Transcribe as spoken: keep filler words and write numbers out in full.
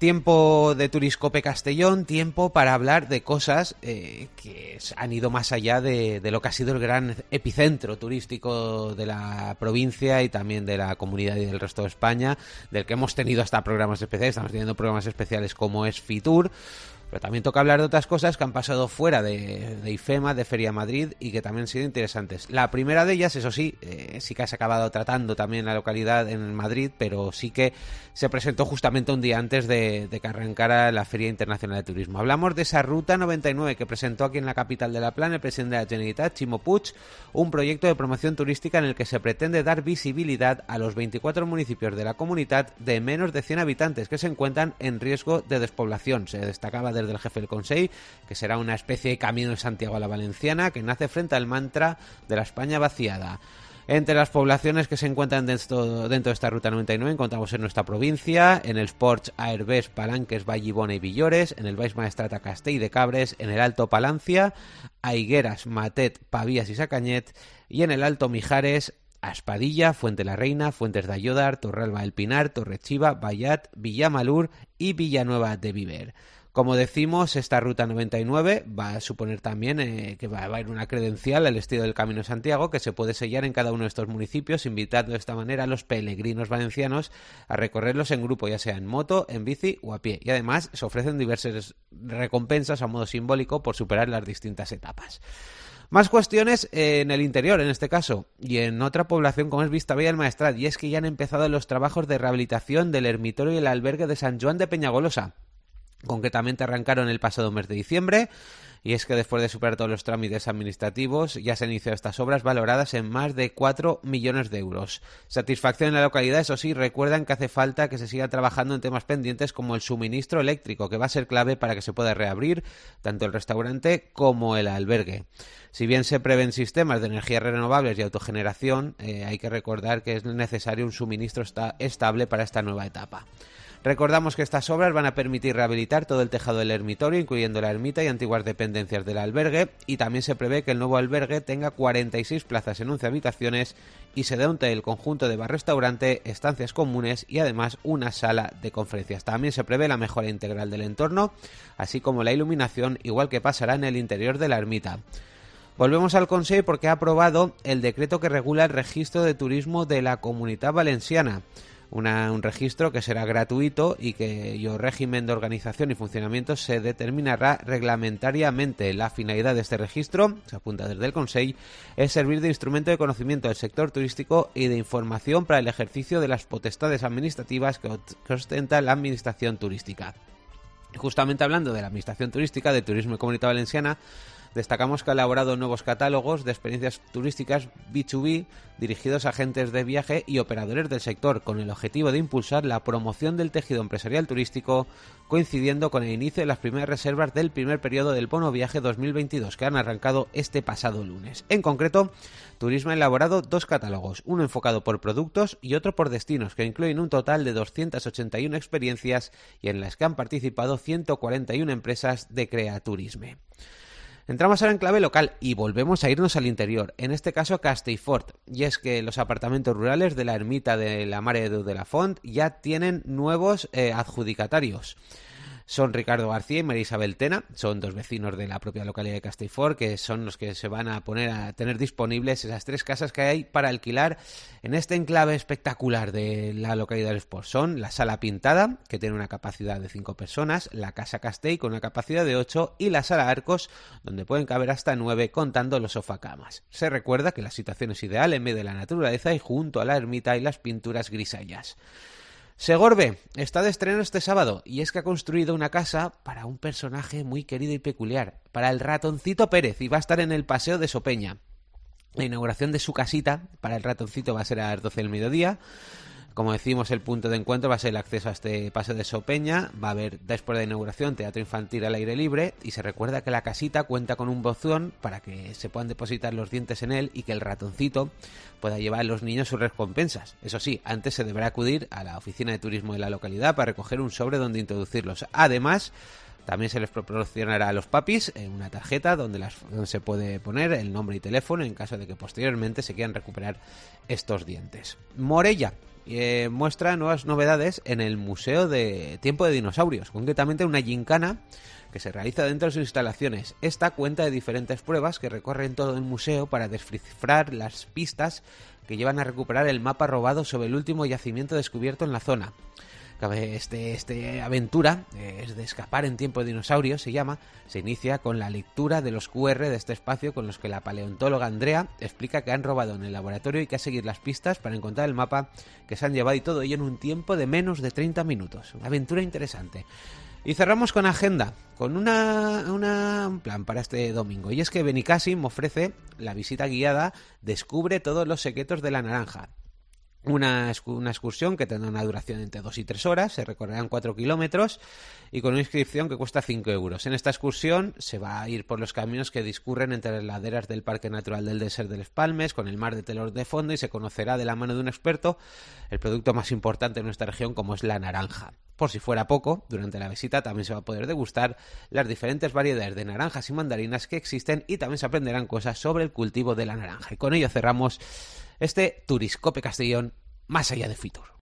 Tiempo de Turiscope Castellón, tiempo para hablar de cosas eh, que han ido más allá de, de lo que ha sido el gran epicentro turístico de la provincia y también de la comunidad y del resto de España, del que hemos tenido hasta programas especiales. Estamos teniendo programas especiales como es Fitur, pero también toca hablar de otras cosas que han pasado fuera de, de IFEMA, de Feria Madrid, y que también han sido interesantes. La primera de ellas, eso sí, eh, sí que has acabado tratando también la localidad en Madrid, pero sí que se presentó justamente un día antes de, de que arrancara la Feria Internacional de Turismo. Hablamos de esa Ruta noventa y nueve que presentó aquí en la capital de la Plana el presidente de la Generalitat, Ximo Puig, un proyecto de promoción turística en el que se pretende dar visibilidad a los veinticuatro municipios de la comunidad de menos de cien habitantes que se encuentran en riesgo de despoblación. Se destacaba de del jefe del Consell, que será una especie de camino de Santiago a la Valenciana, que nace frente al mantra de la España vaciada. Entre las poblaciones que se encuentran dentro, dentro de esta Ruta noventa y nueve encontramos en nuestra provincia, en els Ports, Aherbés, Palanques, Vallibona y Villores, en el Baix Maestrat, Castell de Cabres, en el Alto Palancia, a Higueras, Matet, Pavías y Sacanyet, y en el Alto Mijares, a Espadilla, Fuente la Reina, Fuentes de Ayodar, Torralba del Pinar, Torrechiva, Vallat, Villamalur y Villanueva de Viver. Como decimos, esta Ruta noventa y nueve va a suponer también eh, que va a haber una credencial al estilo del Camino de Santiago que se puede sellar en cada uno de estos municipios, invitando de esta manera a los peregrinos valencianos a recorrerlos en grupo, ya sea en moto, en bici o a pie. Y además se ofrecen diversas recompensas a modo simbólico por superar las distintas etapas. Más cuestiones en el interior, en este caso, y en otra población como es Vistabella del Maestrat, y es que ya han empezado los trabajos de rehabilitación del ermitorio y el albergue de San Joan de Peñagolosa. Concretamente arrancaron el pasado mes de diciembre, y es que después de superar todos los trámites administrativos ya se han iniciado estas obras valoradas en más de cuatro millones de euros. Satisfacción en la localidad, eso sí, recuerdan que hace falta que se siga trabajando en temas pendientes como el suministro eléctrico, que va a ser clave para que se pueda reabrir tanto el restaurante como el albergue. Si bien se prevén sistemas de energías renovables y autogeneración, eh, hay que recordar que es necesario un suministro esta- estable para esta nueva etapa. Recordamos que estas obras van a permitir rehabilitar todo el tejado del ermitorio, incluyendo la ermita y antiguas dependencias del albergue, y también se prevé que el nuevo albergue tenga cuarenta y seis plazas en once habitaciones y se dote el conjunto de bar-restaurante, estancias comunes y además una sala de conferencias. También se prevé la mejora integral del entorno, así como la iluminación, igual que pasará en el interior de la ermita. Volvemos al Consell porque ha aprobado el decreto que regula el registro de turismo de la Comunitat Valenciana. Una, un registro que será gratuito y que el régimen de organización y funcionamiento se determinará reglamentariamente. La finalidad de este registro, se apunta desde el Consell, es servir de instrumento de conocimiento del sector turístico y de información para el ejercicio de las potestades administrativas que, que ostenta la administración turística. Y justamente hablando de la administración turística, de Turismo y Comunitat Valenciana, destacamos que ha elaborado nuevos catálogos de experiencias turísticas B dos B dirigidos a agentes de viaje y operadores del sector, con el objetivo de impulsar la promoción del tejido empresarial turístico, coincidiendo con el inicio de las primeras reservas del primer periodo del Bono Viaje dos mil veintidós, que han arrancado este pasado lunes. En concreto, Turismo ha elaborado dos catálogos, uno enfocado por productos y otro por destinos, que incluyen un total de doscientas ochenta y una experiencias y en las que han participado ciento cuarenta y una empresas de Creaturisme. Entramos ahora en clave local y volvemos a irnos al interior, en este caso a Castellfort, y es que los apartamentos rurales de la ermita de la Mare de Déu de la Font ya tienen nuevos eh, adjudicatarios. Son Ricardo García y María Isabel Tena, son dos vecinos de la propia localidad de Castellfort, que son los que se van a poner a tener disponibles esas tres casas que hay para alquilar en este enclave espectacular de la localidad de Esport. Son la Sala Pintada, que tiene una capacidad de cinco personas, la Casa Castell con una capacidad de ocho y la Sala Arcos, donde pueden caber hasta nueve contando los sofacamas. Se recuerda que la situación es ideal en medio de la naturaleza y junto a la ermita y las pinturas grisallas. Segorbe está de estreno este sábado y es que ha construido una casa para un personaje muy querido y peculiar, para el Ratoncito Pérez, y va a estar en el Paseo de Sopeña. La inauguración de su casita para el Ratoncito va a ser a las doce del mediodía. Como decimos, el punto de encuentro va a ser el acceso a este Paseo de Sopeña. Va a haber, después de la inauguración, teatro infantil al aire libre, y se recuerda que la casita cuenta con un buzón para que se puedan depositar los dientes en él y que el ratoncito pueda llevar a los niños sus recompensas. Eso sí, antes se deberá acudir a la oficina de turismo de la localidad para recoger un sobre donde introducirlos. Además, también se les proporcionará a los papis una tarjeta donde, las, donde se puede poner el nombre y teléfono en caso de que posteriormente se quieran recuperar estos dientes. Morella eh, muestra nuevas novedades en el Museo de Tiempo de Dinosaurios, concretamente una gincana que se realiza dentro de sus instalaciones. Esta cuenta de diferentes pruebas que recorren todo el museo para descifrar las pistas que llevan a recuperar el mapa robado sobre el último yacimiento descubierto en la zona. Este, este aventura es de escapar en tiempo de dinosaurios, se llama. Se inicia con la lectura de los cu erre de este espacio, con los que la paleontóloga Andrea explica que han robado en el laboratorio y que hay que seguir las pistas para encontrar el mapa que se han llevado, y todo ello en un tiempo de menos de treinta minutos. Una aventura interesante. Y cerramos con agenda, con una, una, un plan para este domingo. Y es que Benicàssim ofrece la visita guiada Descubre todos los secretos de la naranja. Una, una excursión que tendrá una duración entre dos y tres horas, se recorrerán cuatro kilómetros y con una inscripción que cuesta cinco euros. En esta excursión se va a ir por los caminos que discurren entre las laderas del Parque Natural del Desert de Les Palmes, con el mar de Telor de fondo, y se conocerá de la mano de un experto el producto más importante de nuestra región, como es la naranja. Por si fuera poco, durante la visita también se va a poder degustar las diferentes variedades de naranjas y mandarinas que existen, y también se aprenderán cosas sobre el cultivo de la naranja. Y con ello cerramos este Turiscope Castellón más allá de Fitur.